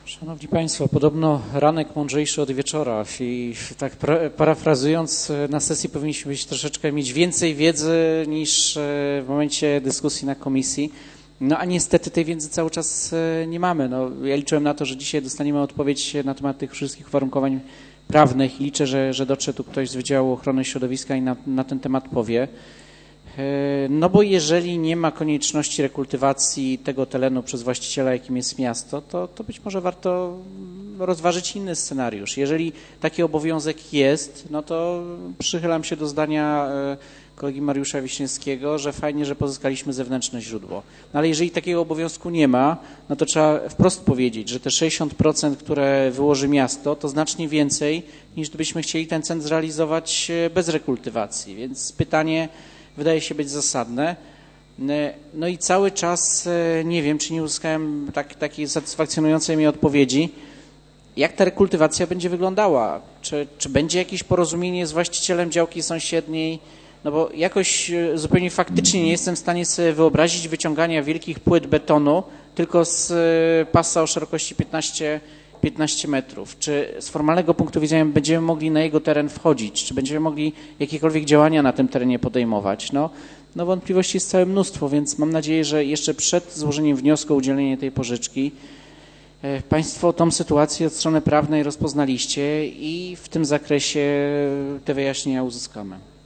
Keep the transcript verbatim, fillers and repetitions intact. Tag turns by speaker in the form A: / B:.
A: Szanowni Państwo, podobno ranek mądrzejszy od wieczora i tak parafrazując, na sesji powinniśmy być troszeczkę mieć więcej wiedzy niż w momencie dyskusji na komisji. No a niestety tej wiedzy cały czas nie mamy. No, ja liczyłem na to, że dzisiaj dostaniemy odpowiedź na temat tych wszystkich uwarunkowań prawnych i liczę, że, że dotrze tu ktoś z Wydziału Ochrony Środowiska i na, na ten temat powie. No bo jeżeli nie ma konieczności rekultywacji tego terenu przez właściciela, jakim jest miasto, to, to być może warto rozważyć inny scenariusz. Jeżeli taki obowiązek jest, no to przychylam się do zdania kolegi Mariusza Wiśniewskiego, że fajnie, że pozyskaliśmy zewnętrzne źródło. No ale jeżeli takiego obowiązku nie ma, no to trzeba wprost powiedzieć, że te sześćdziesiąt procent, które wyłoży miasto, to znacznie więcej, niż gdybyśmy chcieli ten cel zrealizować bez rekultywacji. Więc pytanie wydaje się być zasadne. No i cały czas nie wiem, czy nie uzyskałem tak, takiej satysfakcjonującej mnie odpowiedzi, jak ta rekultywacja będzie wyglądała. Czy, czy będzie jakieś porozumienie z właścicielem działki sąsiedniej? No bo jakoś zupełnie faktycznie nie jestem w stanie sobie wyobrazić wyciągania wielkich płyt betonu tylko z pasa o szerokości piętnaście metrów. Czy z formalnego punktu widzenia będziemy mogli na jego teren wchodzić? Czy będziemy mogli jakiekolwiek działania na tym terenie podejmować? No, no wątpliwości jest całe mnóstwo, więc mam nadzieję, że jeszcze przed złożeniem wniosku o udzielenie tej pożyczki Państwo tą sytuację od strony prawnej rozpoznaliście i w tym zakresie te wyjaśnienia uzyskamy.